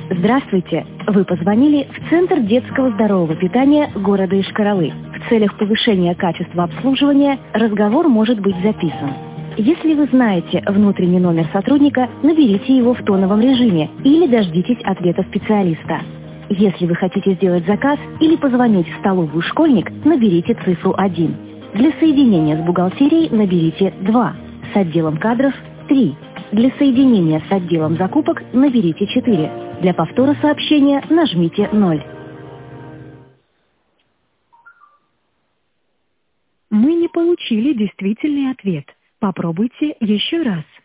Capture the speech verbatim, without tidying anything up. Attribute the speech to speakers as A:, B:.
A: Здравствуйте! Вы позвонили в Центр детского здорового питания города Йошкар-Олы. В целях повышения качества обслуживания разговор может быть записан. Если вы знаете внутренний номер сотрудника, наберите его в тоновом режиме или дождитесь ответа специалиста. Если вы хотите сделать заказ или позвонить в столовую «Школьник», наберите цифру один. Для соединения с бухгалтерией наберите два. С отделом кадров – три. Для соединения с отделом закупок наберите четыре. Для повтора сообщения нажмите ноль. Мы не получили действительный ответ. Попробуйте еще раз.